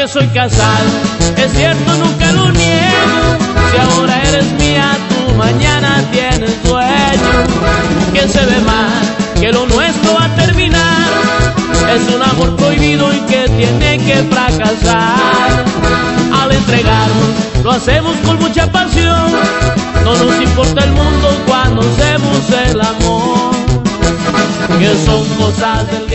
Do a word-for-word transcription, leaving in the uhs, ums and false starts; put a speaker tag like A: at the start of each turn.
A: que soy casado, es cierto, nunca lo niego. Si ahora eres mía, tú mañana tienes dueño. Que se ve mal, que lo nuestro va a terminar. Es un amor prohibido y que tiene que fracasar. Al entregarnos, lo hacemos con mucha pasión. No nos importa el mundo cuando hacemos el amor, que son cosas del